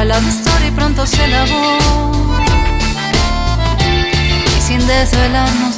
love story pronto se lavó y sin desvelarnos